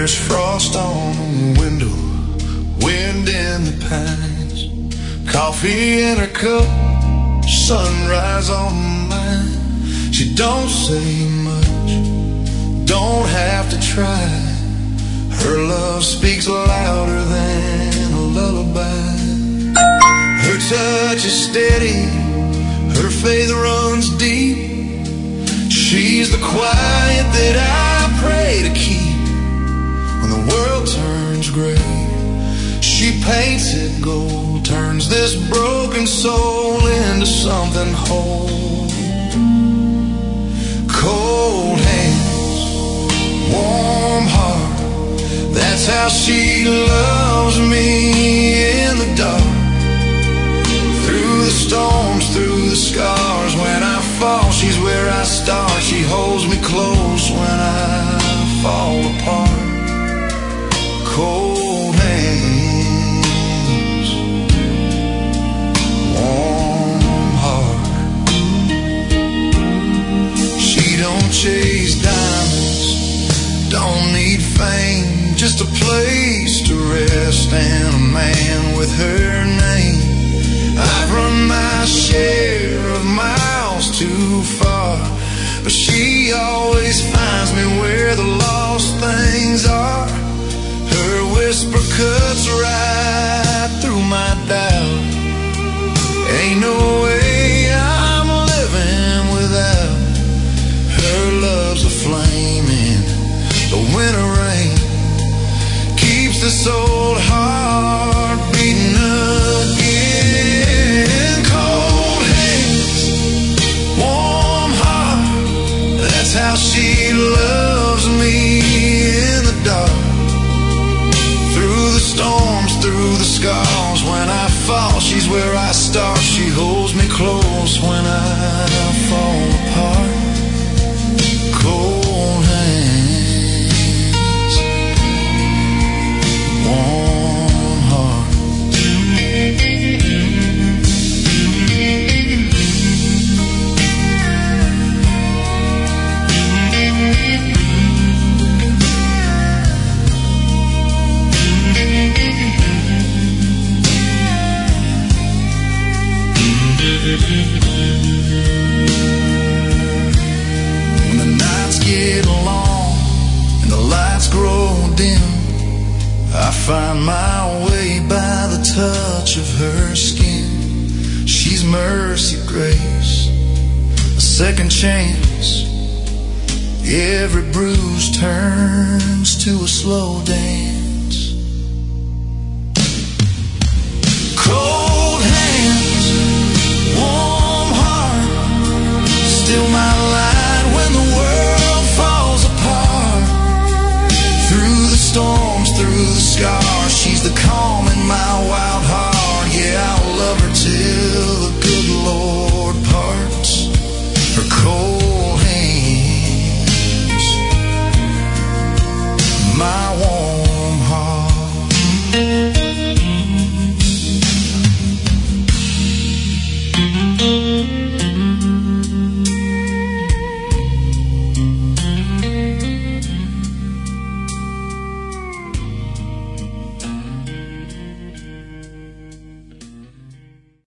There's frost on the window, wind in the pines, coffee in her cup, sunrise on mine. She don't say much, don't have to try. Her love speaks louder than a lullaby. Her touch is steady, her faith runs deep. She's the quiet that I pray to keep when the world turns gray. She paints it gold, turns this broken soul into something whole. Cold hands, warm heart, that's how she loves me in the dark. Through the storms, through the scars, when I fall, she's where I start. She holds me close when I fall apart. Cold hands, warm heart. She don't chase diamonds, don't need fame, just a place to rest and a man with her name. I've run my share of miles too far, but she always finds me where the lost things are. Her whisper cuts right through my doubt. Ain't no way I'm living without her. Love's a flame in the winter rain, keeps this old heart beating again. Cold hands, warm heart, that's how she loves me in the dark. Through the storms, through the scars, when I fall, she's where I start. She holds me close when I fall apart. Cold hands, warm heart. When the nights get long and the lights grow dim, I find my way by the touch of her skin. She's mercy, grace, a second chance. Every bruise turns to a slow dance.